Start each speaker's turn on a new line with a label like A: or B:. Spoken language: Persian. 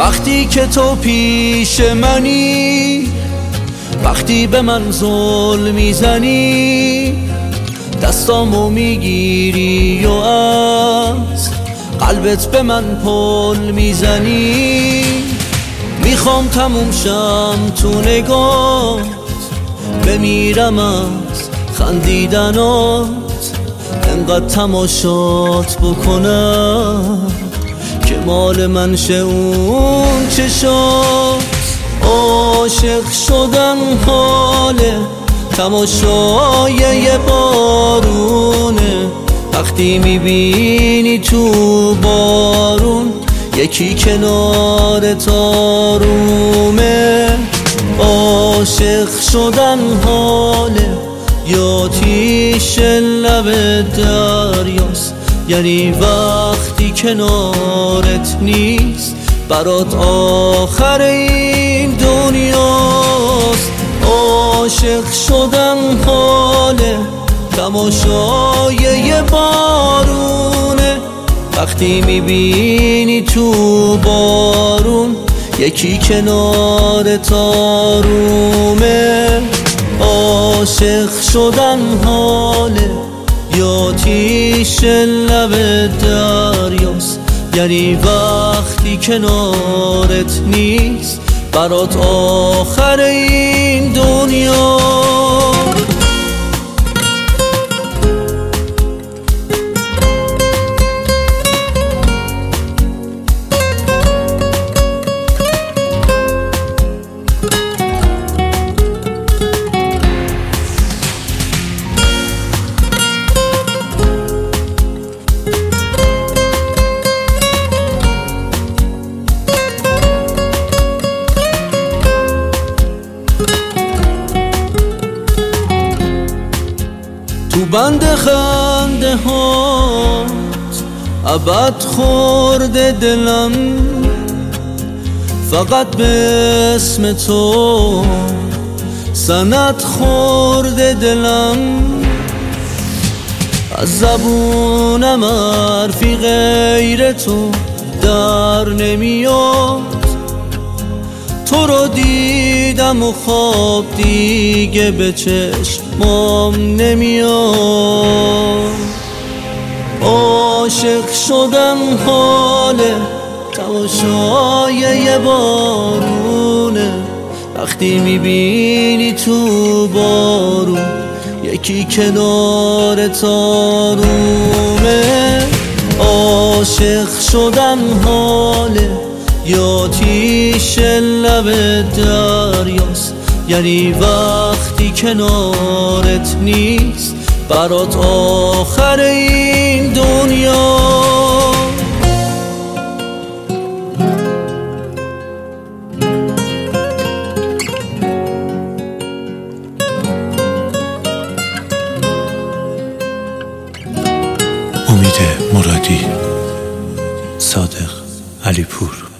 A: وقتی که تو پیش منی، وقتی به من ظلم میزنی، دستامو میگیری و از قلبت به من پل میزنی. میخوام تموم شم تو نگات، بمیرم از خندیدنات، انقدر تماشات بکنم که مال من شه اون چشات. عاشق شدن حاله تماشای یه بارونه، وقتی میبینی تو بارون یکی کنار تارومه. عاشق شدن حاله یا آتیش لب دریاست، یعنی وقتی کنارت نیست برات آخر این دنیاست. عاشق شدن حاله تماشای یه بارونه، وقتی میبینی تو بارون یکی کنار تارومه. عاشق شدن حاله یا آتیش لب دریاست، یعنی وقتی کنارت نیست برات آخر این دنیا. تو بند خنده هات ابد خورده دلم، فقط به اسم تو سند خورده دلم. از زبونم حرفی غیر تو در نمیاد، تو رو دیدم و خواب دیگه به چشمام نمیاد. عاشق شدن حاله تماشای یه بارونه، وقتی میبینی تو بارون یکی کنار تارومه. عاشق شدن حاله یا آتیش لب دریاست، یعنی وقتی کنارت نیست برات آخر این دنیا.
B: امید مرادی، صادق علیپور.